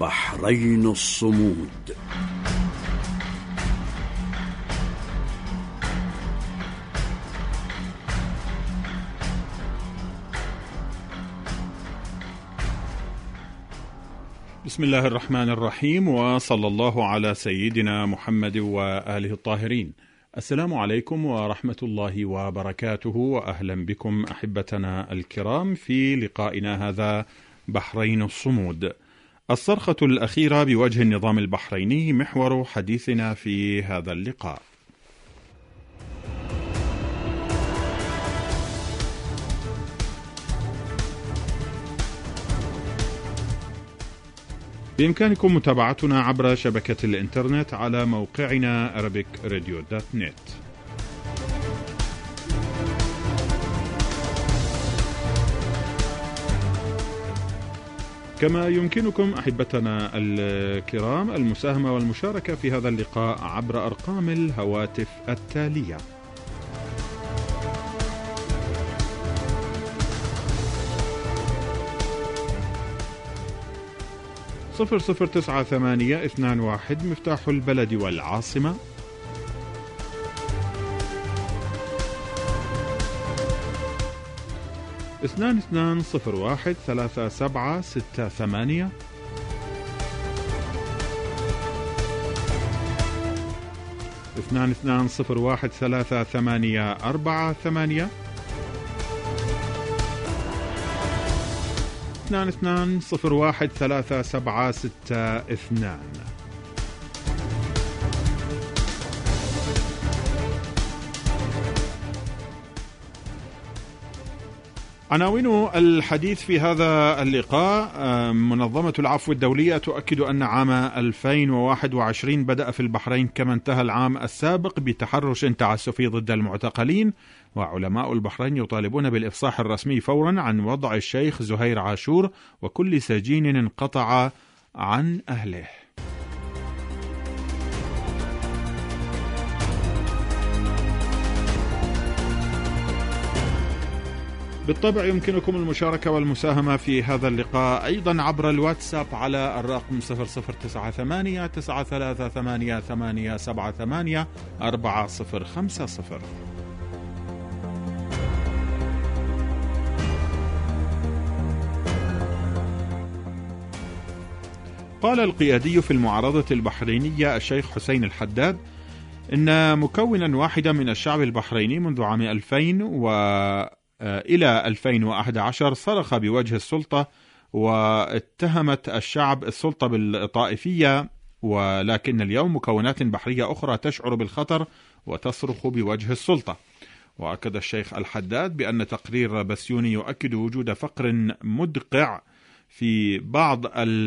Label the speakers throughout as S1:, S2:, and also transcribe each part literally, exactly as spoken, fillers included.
S1: بحرين الصمود.
S2: بسم الله الرحمن الرحيم، وصلى الله على سيدنا محمد وآله الطاهرين. السلام عليكم ورحمة الله وبركاته، وأهلا بكم أحبتنا الكرام في لقائنا هذا بحرين الصمود. الصرخة الأخيرة بوجه النظام البحريني محور حديثنا في هذا اللقاء. بإمكانكم متابعتنا عبر شبكة الإنترنت على موقعنا arabic radio dot net. كما يمكنكم أحبتنا الكرام المساهمة والمشاركة في هذا اللقاء عبر أرقام الهواتف التالية: صفر صفر تسعة ثمانية اثنان واحد مفتاح البلد والعاصمة، اثنان اثنان صفر واحد ثلاثة سبعة ستة ثمانية، اثنان اثنان صفر واحد ثلاثة ثمانية أربعة ثمانية، اثنان اثنان صفر واحد ثلاثة سبعة ستة اثنان. عناوين الحديث في هذا اللقاء: منظمة العفو الدولية تؤكد أن عام ألفين وواحد وعشرين بدأ في البحرين كما انتهى العام السابق بتحرش تعسفي ضد المعتقلين، وعلماء البحرين يطالبون بالإفصاح الرسمي فورا عن وضع الشيخ زهير عاشور وكل سجين انقطع عن أهله. بالطبع يمكنكم المشاركة والمساهمة في هذا اللقاء أيضا عبر الواتساب على الرقم صفر صفر تسعة ثمانية تسعة ثلاثة ثمانية ثمانية سبعة ثمانية أربعة صفر خمسة صفر. قال القيادي في المعارضة البحرينية الشيخ حسين الحداد إن مكونا واحدا من الشعب البحريني منذ عام ألفين و إلى ألفين وأحد عشر صرخ بوجه السلطة واتهمت الشعب السلطة بالطائفية، ولكن اليوم مكونات بحرية أخرى تشعر بالخطر وتصرخ بوجه السلطة. وأكد الشيخ الحداد بأن تقرير بسيوني يؤكد وجود فقر مدقع في بعض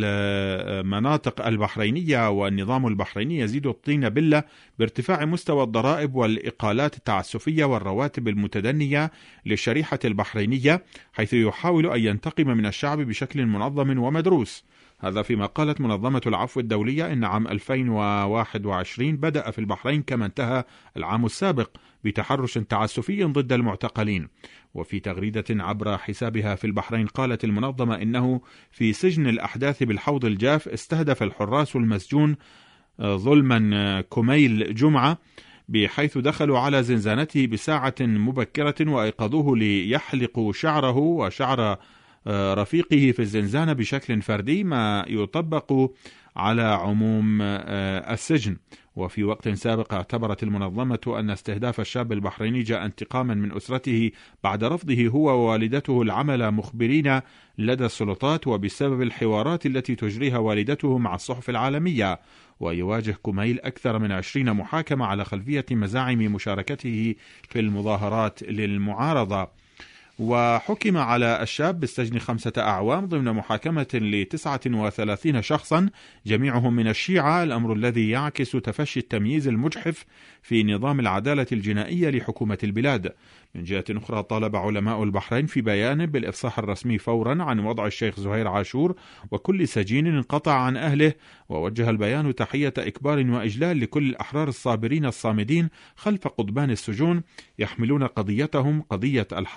S2: المناطق البحرينية، والنظام البحريني يزيد الطين بلة بارتفاع مستوى الضرائب والإقالات التعسفية والرواتب المتدنية للشريحة البحرينية، حيث يحاول أن ينتقم من الشعب بشكل منظم ومدروس. هذا فيما قالت منظمة العفو الدولية إن عام ألفين وواحد وعشرين بدأ في البحرين كما انتهى العام السابق بتحرش تعسفي ضد المعتقلين. وفي تغريدة عبر حسابها في البحرين قالت المنظمة إنه في سجن الأحداث بالحوض الجاف استهدف الحراس المسجون ظلما كميل جمعة، بحيث دخلوا على زنزانته بساعة مبكرة وأيقظوه ليحلقوا شعره وشعر رفيقه في الزنزانة بشكل فردي، ما يطبق على عموم السجن. وفي وقت سابق اعتبرت المنظمة أن استهداف الشاب البحريني جاء انتقاما من أسرته بعد رفضه هو ووالدته العمل مخبرين لدى السلطات، وبسبب الحوارات التي تجريها والدته مع الصحف العالمية. ويواجه كميل أكثر من عشرين محاكمة على خلفية مزاعم مشاركته في المظاهرات للمعارضة. وحكم على الشاب بالسجن خمسة أعوام ضمن محاكمة لتسعة وثلاثين شخصا جميعهم من الشيعة، الأمر الذي يعكس تفشي التمييز المجحف في نظام العدالة الجنائية لحكومة البلاد. من جهة أخرى طالب علماء البحرين في بيان بالإفصاح الرسمي فورا عن وضع الشيخ زهير عاشور وكل سجين انقطع عن أهله، ووجه البيان تحية إكبار وإجلال لكل الأحرار الصابرين الصامدين خلف قضبان السجون يحملون قضيتهم قضية الحق والعدل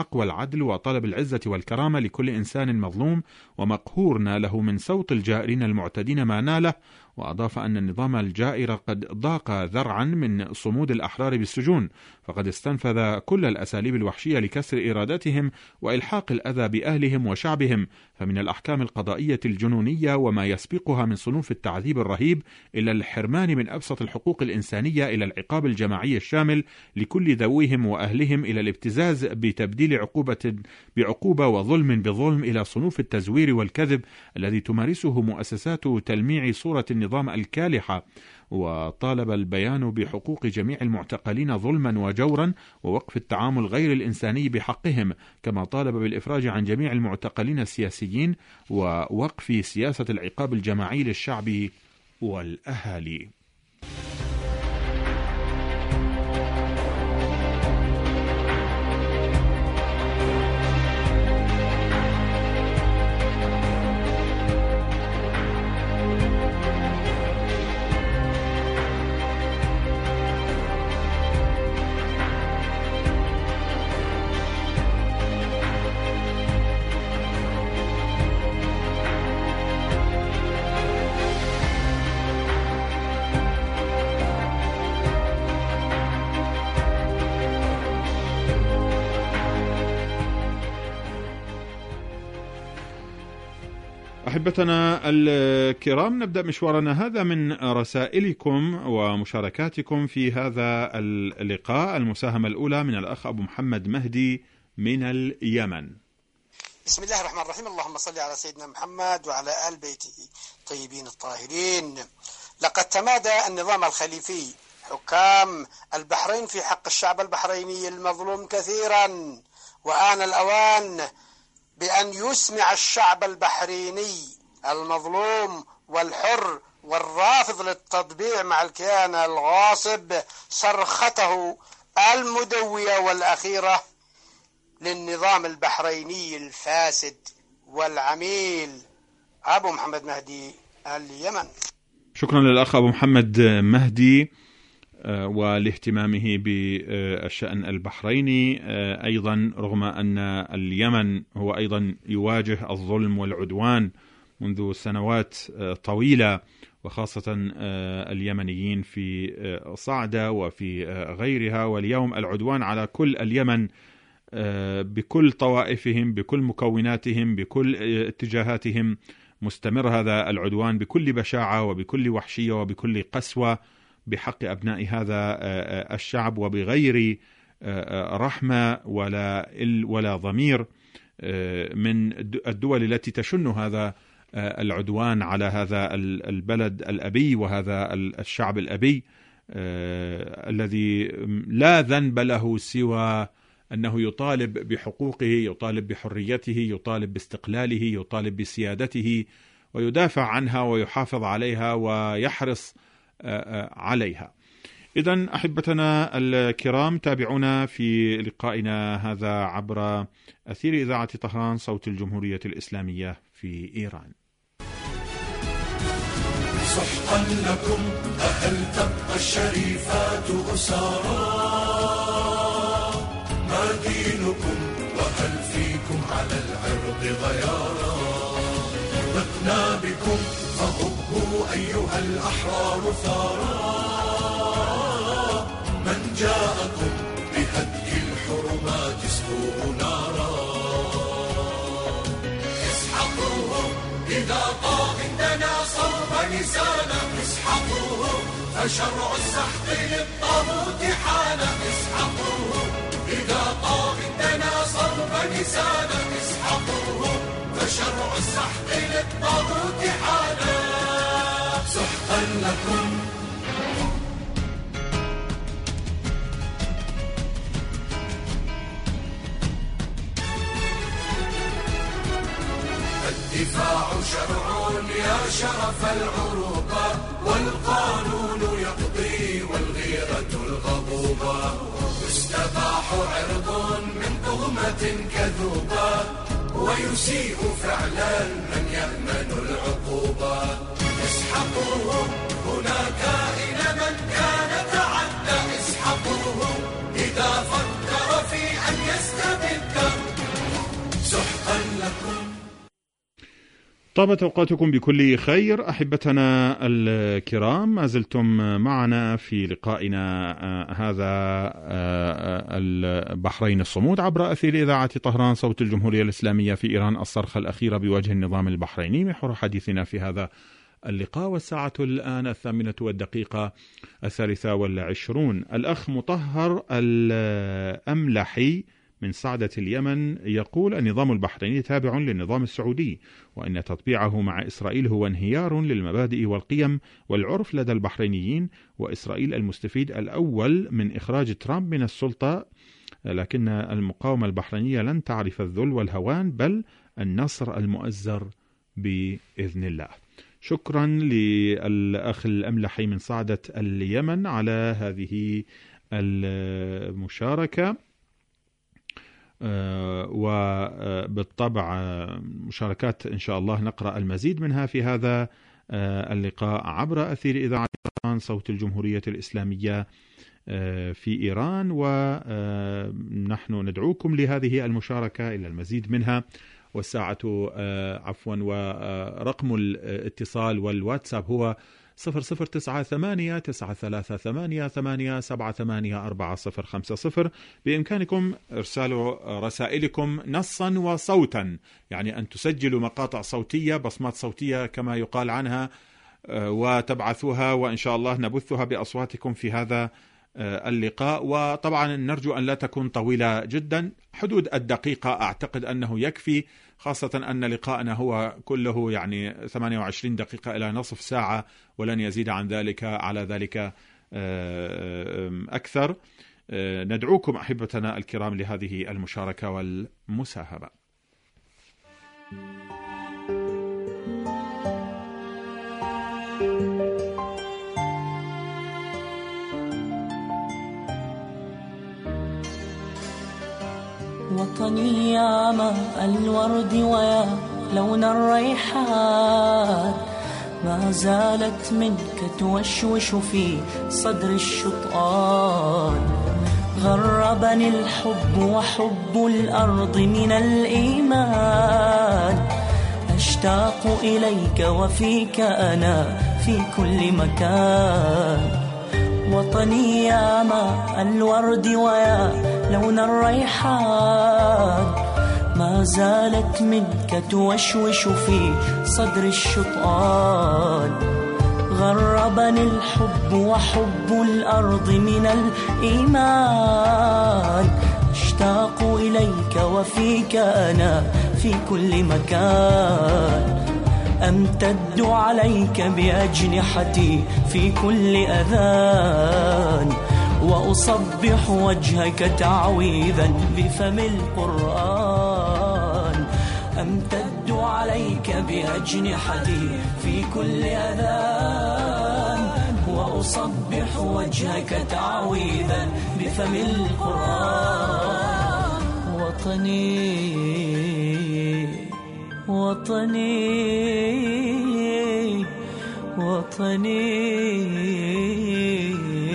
S2: العدل وطلب العزة والكرامة لكل إنسان مظلوم ومقهور ناله من صوت الجائرين المعتدين ما ناله. وأضاف أن النظام الجائر قد ضاق ذرعا من صمود الأحرار بالسجون، فقد استنفذ كل الأساليب الوحشية لكسر إرادتهم وإلحاق الأذى بأهلهم وشعبهم، فمن الأحكام القضائية الجنونية وما يسبقها من صنوف التعذيب الرهيب إلى الحرمان من أبسط الحقوق الإنسانية إلى العقاب الجماعي الشامل لكل ذويهم وأهلهم إلى الابتزاز بتبديل عقوبة بعقوبة وظلم بظلم إلى صنوف التزوير والكذب الذي تمارسه مؤسسات تلميع صورة النظام الكالحة. وطالب البيان بحقوق جميع المعتقلين ظلما وجورا ووقف التعامل غير الإنساني بحقهم، كما طالب بالإفراج عن جميع المعتقلين السياسيين ووقف سياسة العقاب الجماعي للشعب والأهالي. أحبتنا الكرام، نبدأ مشوارنا هذا من رسائلكم ومشاركاتكم في هذا اللقاء. المساهمة الأولى من الأخ أبو محمد مهدي من اليمن.
S3: بسم الله الرحمن الرحيم. اللهم صل على سيدنا محمد وعلى آل بيته طيبين الطاهرين. لقد تمادى النظام الخليفي حكام البحرين في حق الشعب البحريني المظلوم كثيرا، وآن الأوان بأن يسمع الشعب البحريني المظلوم والحر والرافض للتطبيع مع الكيان الغاصب صرخته المدوية والأخيرة للنظام البحريني الفاسد والعميل. أبو محمد مهدي، اليمن.
S2: شكرا للأخ أبو محمد مهدي ولاهتمامه بالشأن البحريني أيضا، رغم أن اليمن هو أيضا يواجه الظلم والعدوان منذ سنوات طويلة، وخاصة اليمنيين في صعدة وفي غيرها، واليوم العدوان على كل اليمن بكل طوائفهم بكل مكوناتهم بكل اتجاهاتهم مستمر. هذا العدوان بكل بشاعة وبكل وحشية وبكل قسوة بحق أبناء هذا الشعب، وبغير رحمة ولا ولا ضمير من الدول التي تشن هذا العدوان على هذا البلد الأبي وهذا الشعب الأبي الذي لا ذنب له سوى أنه يطالب بحقوقه، يطالب بحريته، يطالب باستقلاله، يطالب بسيادته، ويدافع عنها ويحافظ عليها ويحرص عليها. إذن أحبتنا الكرام، تابعونا في لقائنا هذا عبر أثير إذاعة طهران صوت الجمهورية الإسلامية في إيران.
S4: سحقا لكم أهل تبقى الشريفات أسارا، ما دينكم وهل فيكم على العرض غيارا، ضقنا بكم فهبوا أيها الأحرار ثارا، من جاءكم بهدك الحرمات اسقوه نارا، اسحقوهم إذا طاغ عندنا صوب لسانا، اسحقوهم فشرع السحق للطاغوت حانا، اسحقوهم إذا طاغ عندنا صوب لسانا، اسحقوهم فشرع السحق للطاغوت حانا، سحقا لكم. الدفاع شرع يا شرف العروبة، والقانون يقضي والغيرة الغضوبة، يستباح عرض من تهمة كذوبة، ويسيء فعلا من يأمن العقوبة، اسحقوهم هناك إلى من كان تعدى، اسحقوهم إذا فكر في أن يستبد،
S2: طابت أوقاتكم بكل خير أحبتنا الكرام، ما زلتم معنا في لقائنا هذا البحرين الصمود عبر أثير إذاعة طهران صوت الجمهورية الإسلامية في إيران، الصرخة الأخيرة بوجه النظام البحريني. محور حديثنا في هذا اللقاء والساعة الآن الثامنة والدقيقة الثالثة والعشرون. الأخ مطهر الأملحي من صعدة اليمن يقول: النظام البحريني تابع للنظام السعودي، وإن تطبيعه مع إسرائيل هو انهيار للمبادئ والقيم والعرف لدى البحرينيين، وإسرائيل المستفيد الأول من إخراج ترامب من السلطة، لكن المقاومة البحرينية لن تعرف الذل والهوان بل النصر المؤزر بإذن الله. شكرا للأخ الأملحي من صعدة اليمن على هذه المشاركة. وبالطبع مشاركات إن شاء الله نقرأ المزيد منها في هذا اللقاء عبر أثير إذاعة صوت الجمهورية الإسلامية في إيران، ونحن ندعوكم لهذه المشاركة إلى المزيد منها. والساعة عفوا ورقم الاتصال والواتساب هو صفر صفر تسعة ثمانية تسعة ثلاثة ثمانية ثمانية سبعة ثمانية أربعة صفر خمسة صفر. بإمكانكم إرسال رسائلكم نصا وصوتا، يعني أن تسجلوا مقاطع صوتية، بصمات صوتية كما يقال عنها، وتبعثوها، وإن شاء الله نبثها بأصواتكم في هذا اللقاء. وطبعا نرجو أن لا تكون طويلة جدا، حدود الدقيقة أعتقد أنه يكفي، خاصة أن لقاءنا هو كله يعني ثمانية وعشرين دقيقة إلى نصف ساعة، ولن يزيد عن ذلك على ذلك أكثر. ندعوكم أحبتنا الكرام لهذه المشاركة والمساهمة.
S5: وطني يا ماء الورد ويا لون الريحان، ما زالت منك توشوش في صدر الشطآن. غربني الحب وحب الأرض من الإيمان، أشتاق إليك وفيك أنا في كل مكان. وطني يا ماء الورد ويا لون الريحان، ما زالت منك توشوش في صدر الشطآن. غربني الحب وحب الأرض من الإيمان، أشتاق إليك وفيك أنا في كل مكان. أمتد عليك بأجنحتي في كل أذان، وأصبح وجهك تعويذا بفم القرآن. أمتد عليك بأجنحتي في كل أذان، وأصبح وجهك تعويذا بفم القرآن. وطني وطني وطني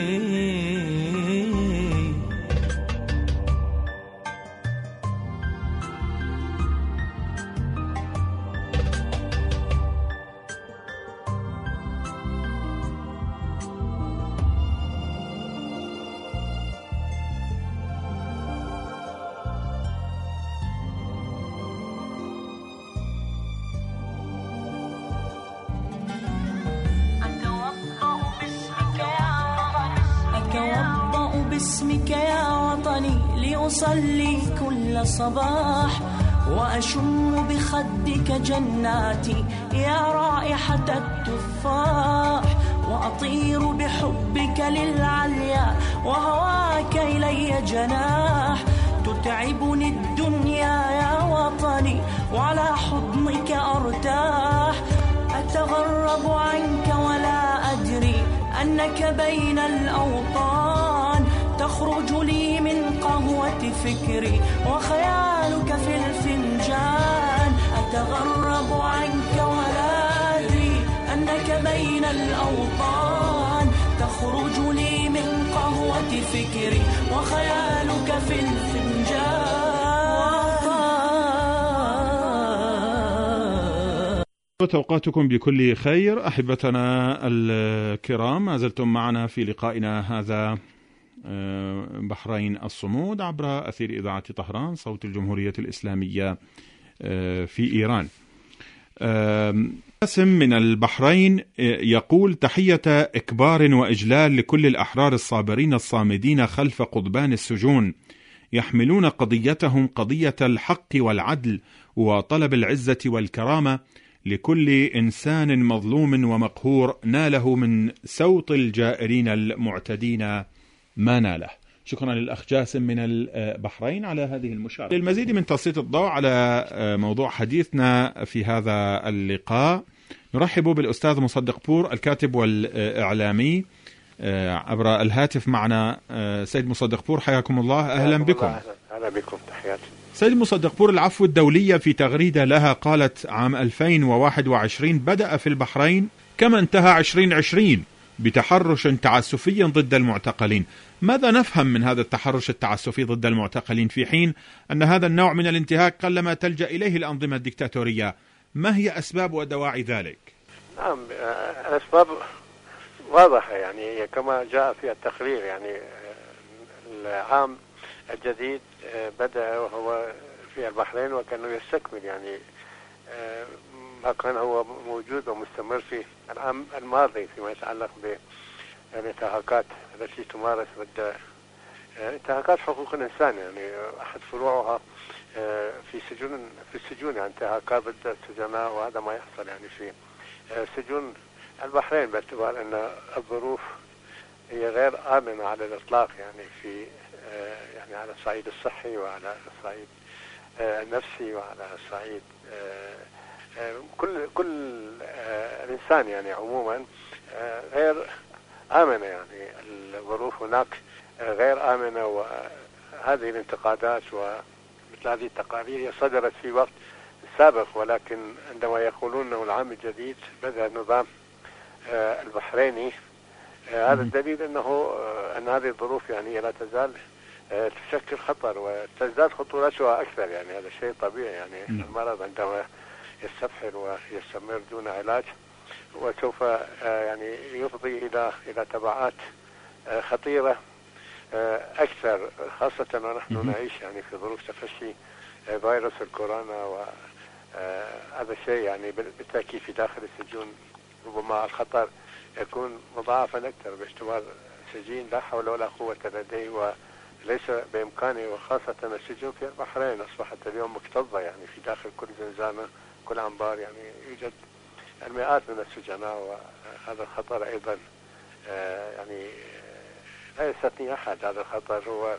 S5: باسمك يا وطني لأصلي كل صباح، وأشم بخدك جناتي يا رائحة التفاح، وأطير بحبك للعليا وهواك إلي جناح. تتعبني الدنيا يا وطني وعلى حضنك أرتاح، أتغرب عنك ولا أدري أنك بين الأوطان. تخرج لي من قهوة فكري وخيالك في الفنجان، أتغرب عنك ولا أدري أنك بين الأوطان. تخرج لي من قهوة فكري وخيالك في الفنجان.
S2: توقعاتكم بكل خير. أحبتنا الكرام، ما زلتم معنا في لقائنا هذا بحرين الصمود عبر أثير إذاعة طهران صوت الجمهورية الإسلامية في إيران. قاسم من البحرين يقول: تحية إكبار وإجلال لكل الأحرار الصابرين الصامدين خلف قضبان السجون، يحملون قضيتهم قضية الحق والعدل وطلب العزة والكرامة لكل إنسان مظلوم ومقهور ناله من سوط الجائرين المعتدين ما ناله. شكرا للأخ جاسم من البحرين على هذه المشاركة. للمزيد من تسليط الضوء على موضوع حديثنا في هذا اللقاء نرحب بالأستاذ مصدق بور الكاتب والإعلامي عبر الهاتف معنا. سيد مصدق بور، حياكم الله، أهلا بكم.
S6: أهلا بكم، تحياتي.
S2: سيد مصدق بور، العفو الدولية في تغريدة لها قالت عام ألفين وواحد وعشرين بدأ في البحرين كما انتهى عشرين عشرين بتحرش تعسفي ضد المعتقلين. ماذا نفهم من هذا التحرش التعسفي ضد المعتقلين في حين أن هذا النوع من الانتهاك قلما تلجأ إليه الأنظمة الدكتاتورية؟ ما هي أسباب ودواعي ذلك؟
S6: نعم، الأسباب واضحة، يعني كما جاء في التقرير. يعني العام الجديد بدأ وهو في البحرين وكانه يستكمل يعني ما كان هو موجود ومستمر في العام الماضي فيما يتعلق بالانتهاكات التي تمارس ضد انتهاكات حقوق الإنسان. يعني أحد فروعها في سجون في السجون، يعني انتهاكات ضد السجناء، وهذا ما يحصل يعني في سجون البحرين باعتبار أن الظروف هي غير آمنة على الإطلاق، يعني في يعني على الصعيد الصحي وعلى الصعيد النفسي وعلى الصعيد كل كل الإنسان يعني عموما غير آمنة. يعني الظروف هناك غير آمنة، وهذه الانتقادات ومثل هذه التقارير صدرت في وقت سابق، ولكن عندما يقولون أنه العام الجديد بدأ النظام البحريني، هذا الدليل أنه أن هذه الظروف يعني لا تزال تشكل خطر وتزداد خطورتها أكثر. يعني هذا شيء طبيعي، يعني المرض عندما يستفحل ويستمر دون علاج وسوف يعني يفضي إلى إلى تبعات خطيرة أكثر، خاصة ونحن نعيش يعني في ظروف تفشي فيروس الكورونا، وهذا الشيء يعني بالتأكيد في داخل السجون ربما الخطر يكون مضاعفا أكثر باعتبار سجين لا حول ولا قوة لديه وليس بإمكانه، وخاصة السجون في البحرين أصبحت اليوم مكتظة، يعني في داخل كل زنزانة كل أنبار يعني يوجد المئات من السجناء، وهذا الخطر أيضا يعني لا يستثني أحد. هذا الخطر هو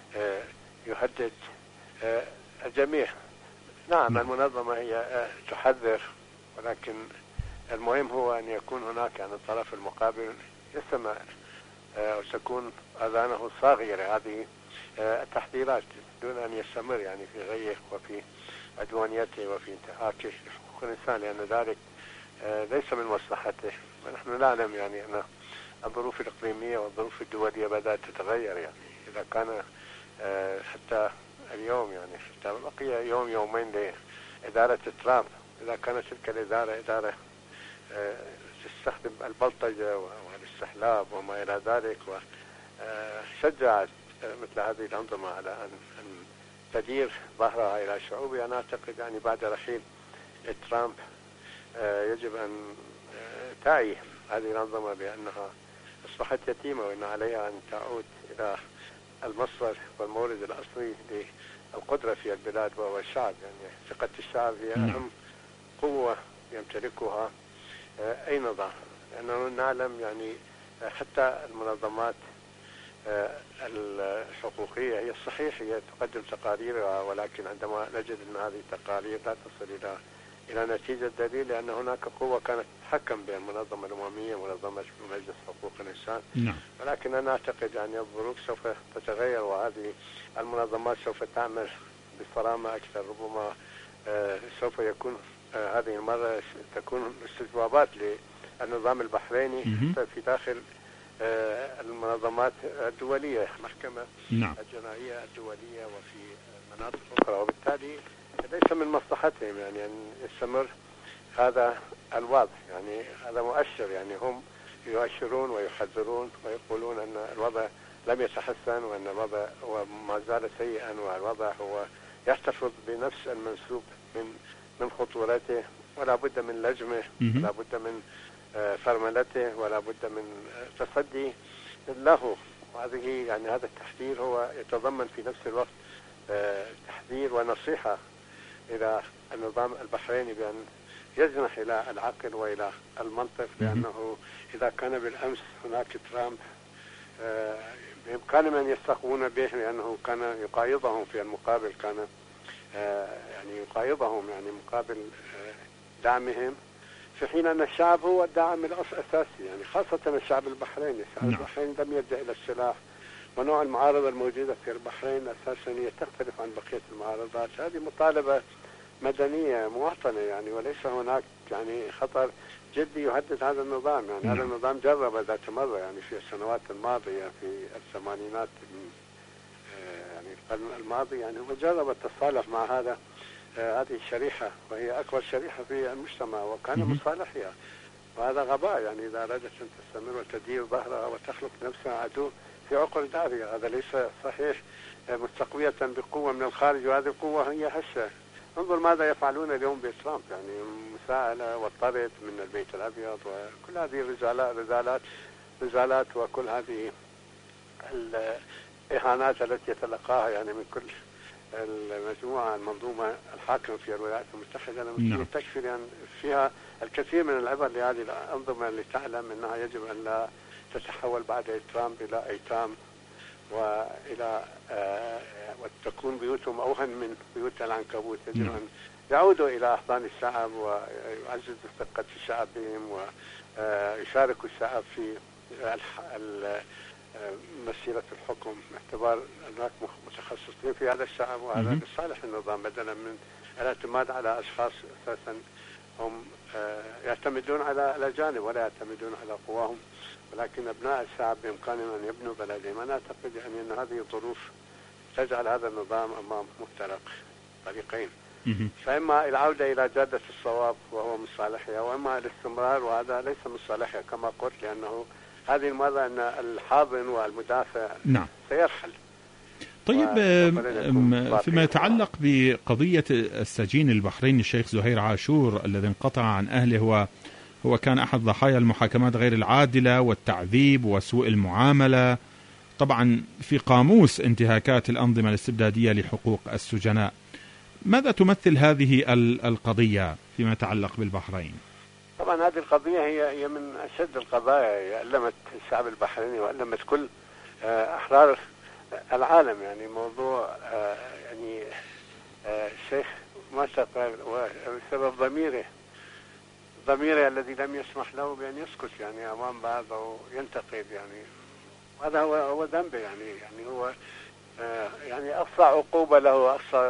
S6: يهدد الجميع. نعم، المنظمة هي تحذر، ولكن المهم هو أن يكون هناك يعني الطرف المقابل يستمع وتكون أذانه صاغية لهذه التحذيرات دون أن يستمر يعني في غيه وفي عدوانيته وفي انتهاكه لحقوق الإنسان، لأن ذلك ليس من مصلحته. ونحن نعلم يعني أن الظروف الإقليمية والظروف الدولية بدأت تتغير. يعني إذا كان حتى اليوم يعني حتى بقي يوم يومين لإدارة ترامب، إذا كانت تلك الإدارة إدارة تستخدم البلطجة والاستحلاب وما إلى ذلك، وشجعت مثل هذه الأنظمة على أن تدير ظهرها إلى شعوبها، أنا أعتقد يعني بعد رحيل ترامب يجب أن تعي هذه الأنظمة بأنها أصبحت يتيمة، وأن عليها أن تعود إلى المصدر والمورد الأصلي للقدرة في البلاد وهو الشعب. يعني ثقة الشعب هي أهم قوة يمتلكها أي نظام، لأننا نعلم يعني حتى المنظمات الحقوقية هي صحيح هي تقدم تقاريرها، ولكن عندما نجد أن هذه التقارير لا تصل إلى إلى نتيجة دليل لأن هناك قوة كانت تتحكم بين المنظمة الأممية ومنظمة مجلس حقوق الإنسان. نعم. ولكن أنا أعتقد أن الظروف سوف تتغير، وهذه المنظمات سوف تعمل بصرامة أكثر. ربما سوف يكون هذه المرة تكون استجوابات للنظام البحريني في داخل المنظمات الدولية، محكمة نعم. الجنائية الدولية وفي مناطق أخرى، وبالتالي ليس من مصلحتهم يعني أن يستمر هذا الواضح، يعني هذا مؤشر، يعني هم يؤشرون ويحذرون ويقولون أن الوضع لم يتحسن وأن الوضع هو ما زال سيئا، والوضع هو يحتفظ بنفس المنسوب من من خطورته، ولا بد من لجمه، ولا بد من فرملته، ولا بد من تصدي له. وهذه يعني هذا التحذير هو يتضمن في نفس الوقت تحذير ونصيحة إلى النظام البحريني بأن يجنح إلى العقل وإلى المنطق، لأنه إذا كان بالأمس هناك ترامب بإمكانهم أن يستقون به، لأنه كان يقايضهم في المقابل، كان يعني يقايضهم يعني مقابل دعمهم، في حين أن الشعب هو الداعم الأساسي، يعني خاصة الشعب البحريني. الشعب البحريني لم يلجأ إلى السلاح، ونوع المعارضة الموجودة في البحرين أساسا هي تختلف عن بقية المعارضات. هذه مطالبة مدنية مواطنة يعني، وليس هناك يعني خطر جدي يهدد هذا النظام. يعني هذا النظام جرب ذات مرة يعني في السنوات الماضية في الثمانينات يعني القرن الماضي، يعني هو جرب التصالح مع هذا هذه الشريحة، وهي أكبر شريحة في المجتمع، وكان مصالحها. وهذا غباء، يعني إذا أرادت أن تستمر وتدير ظهرها وتخلق نفسها عدو في عقر دارها، هذا ليس صحيح. مستقوية بقوة من الخارج، وهذه القوة هي هشة. انظر ماذا يفعلون اليوم بترامب، يعني مساءلة والطرد من البيت الأبيض، وكل هذه الرزالات رزالات رزالات وكل هذه الإهانات التي يتلقاها يعني من كل المجموعة المنظومة الحاكمة في الولايات المتحدة الأمريكية، تكفي لأن فيها الكثير من العبر لهذه الأنظمة لتعلم أنها يجب أن لا تتحول بعد ترامب إلى أيتام، وإلى آه وتكون بيوتهم أوهن من بيوت العنكبوت. يجب أن يعودوا إلى أحضان الشعب ويعززوا ثقة الشعب بهم، ويشاركوا الشعب في مسيرة الحكم، باعتبار هناك متخصصين في هذا الشعب، وهذا لصالح النظام، بدلا من الاعتماد على أشخاص أساسا هم يعتمدون على الأجانب ولا يعتمدون على قواهم. ولكن أبناء الشعب بإمكانهم أن يبنوا بلدهم. أنا أعتقد يعني أن هذه الظروف تجعل هذا النظام أمام مفترق طريقين، فإما العودة إلى جادة الصواب وهو من صالحها، وإما الاستمرار، وهذا ليس من صالحها كما قلت، لأنه هذه المرة أن الحاضن والمدافع
S2: نعم.
S6: سيرحل.
S2: طيب فيما يتعلق بقضية السجين البحريني الشيخ زهير عاشور الذي انقطع عن أهله، هو هو كان أحد ضحايا المحاكمات غير العادلة والتعذيب وسوء المعاملة، طبعا في قاموس انتهاكات الأنظمة الاستبدادية لحقوق السجناء. ماذا تمثل هذه القضية فيما يتعلق بالبحرين؟
S6: طبعا هذه القضية هي هي من أشد القضايا، ألمت الشعب البحريني وألمت كل أحرار العالم. يعني موضوع يعني الشيخ ما شغل وسبب ضميره ضميره الذي لم يسمح له بأن يسكت يعني أمام بعض أو ينتقد، يعني هذا هو هو ذنبه. يعني يعني هو يعني أقصى عقوبة له، أقصى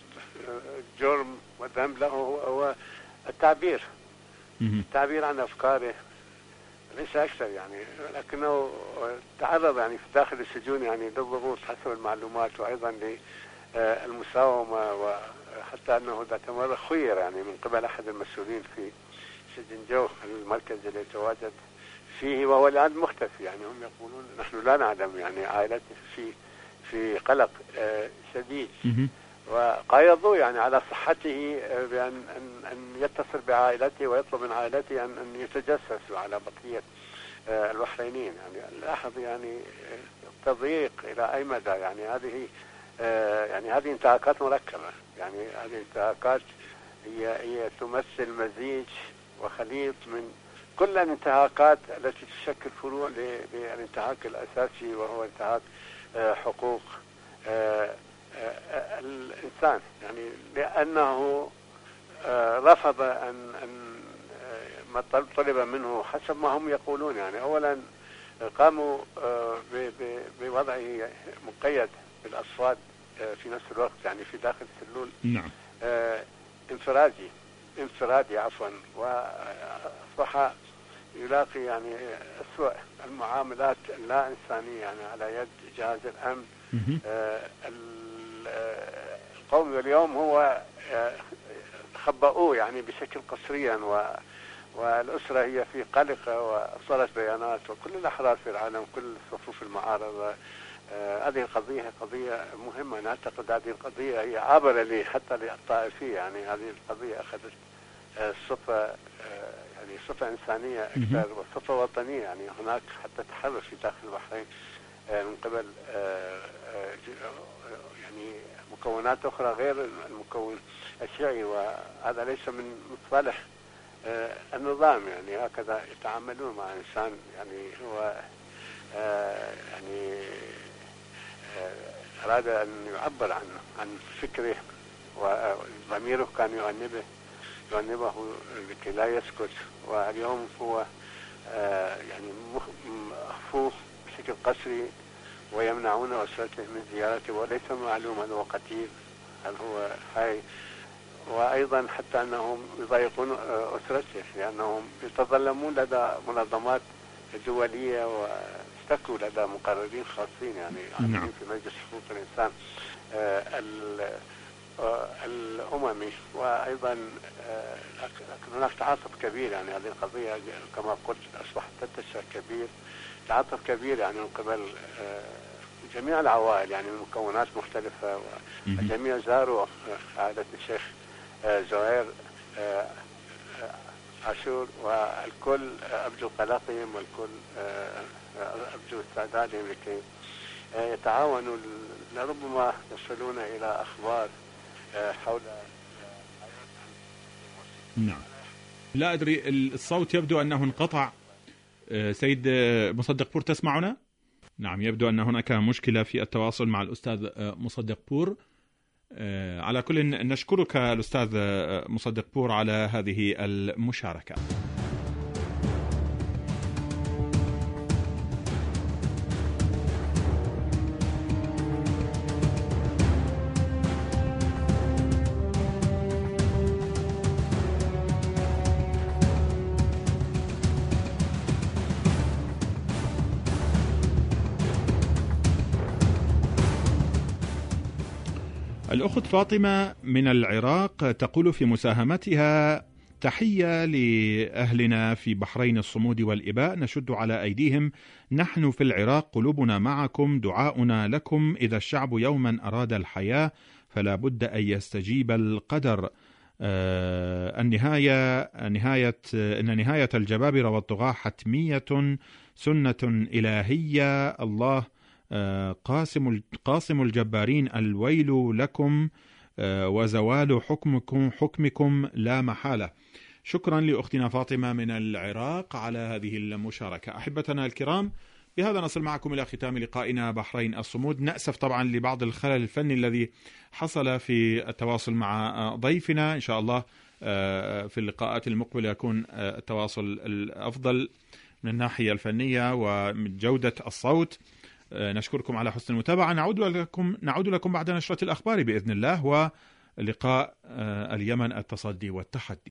S6: جرم وذنب له هو التعبير التعبير عن أفكاره، ليس أكثر يعني. لكنه تعرض يعني في داخل السجون يعني للضغوط حسب المعلومات، وأيضا للمساومة، وحتى أنه ذات مرة خير يعني من قبل أحد المسؤولين في سجن جو المركز اللي يتواجد فيه، وهو الآن مختفي. يعني هم يقولون نحن لا نعلم، يعني عائلته في في قلق شديد، وقايضوا يعني على صحته بأن أن أن يتصل بعائلته ويطلب من عائلته أن أن يتجسسوا على بقية البحرينيين. يعني لاحظ يعني تضييق إلى أي مدى. يعني هذه يعني هذه انتهاكات مركبة، يعني هذه انتهاكات هي هي تمثل مزيج وخليط من كل الانتهاكات التي تشكل فروع للانتهاك الأساسي، وهو انتهاك حقوق الإنسان. يعني لأنه رفض أن أن ما طلب منه حسب ما هم يقولون. يعني أولا قاموا بوضعه مقيد بالأصوات في نفس الوقت، يعني في داخل السلول.
S2: نعم.
S6: انفرادي انفرادي عفوا وأصبح يلاقي يعني أسوأ المعاملات اللا إنسانية يعني على يد جهاز الأمن القومي. واليوم هو خبأوه يعني بشكل قسريا، و والأسرة هي في قلقة وأرسلت بيانات، وكل الأحرار في العالم كل صفوف المعارضة. آه هذه القضية قضية مهمة. أنا أعتقد هذه القضية هي عابرة لي حتى للطائفية، يعني هذه القضية أخذت آه صفة آه يعني صفة إنسانية أكثر وصفة وطنية. يعني هناك حتى تحرش في داخل البحرين آه من قبل آه آه يعني مكونات أخرى غير المكون الشيعي، وهذا ليس من مصالح آه النظام. يعني هكذا يتعاملون مع إنسان يعني هو آه يعني آه أراد أن يعبر عن عن فكره، وضميره كان يؤنبه يؤنبه لكي لا يسكت، واليوم هو آه يعني مخفوف بشكل قسري ويمنعون أسرته من زيارته، وليس معلوم هل هو قتيل هل هو حي. وأيضا حتى أنهم يضايقون أسرته لأنهم يتظلمون لدى منظمات دولية واشتكوا لدى مقررين خاصين يعني عاملين في مجلس حقوق الإنسان الأممي. وأيضا هناك تعاطف كبير، يعني هذه القضية كما قلت أصبحت تنتشر كبير، تعاطف كبير يعني من قبل جميع العوائل يعني من مكونات مختلفة، والجميع زاروا عائلة الشيخ زهير عاشور، والكل أبدوا قلقهم والكل أبدوا استعدادهم لكي يتعاونوا لربما يصلون إلى أخبار حول.
S2: نعم، لا أدري الصوت يبدو أنه انقطع. سيد مصدق بور تسمعنا؟ نعم، يبدو أن هناك مشكلة في التواصل مع الأستاذ مصدق بور. على كل نشكرك الأستاذ مصدق بور على هذه المشاركة. الأخت فاطمة من العراق تقول في مساهمتها: تحية لأهلنا في بحرين الصمود والإباء، نشد على أيديهم، نحن في العراق قلوبنا معكم، دعاؤنا لكم، إذا الشعب يوما أراد الحياة فلا بد أن يستجيب القدر. آه النهاية نهاية إن نهاية الجبابرة والطغاة حتمية سنة إلهية، الله قاسم قاسم الجبارين، الويل لكم وزوال حكمكم حكمكم لا محالة. شكرا لأختنا فاطمة من العراق على هذه المشاركة. أحبتنا الكرام، بهذا نصل معكم إلى ختام لقائنا بحرين الصمود. نأسف طبعا لبعض الخلل الفني الذي حصل في التواصل مع ضيفنا. إن شاء الله في اللقاءات المقبلة يكون التواصل الأفضل من الناحية الفنية ومن جودة الصوت. نشكركم على حسن المتابعة. نعود لكم نعود لكم بعد نشرة الأخبار بإذن الله، ولقاء اليمن التصدي والتحدي.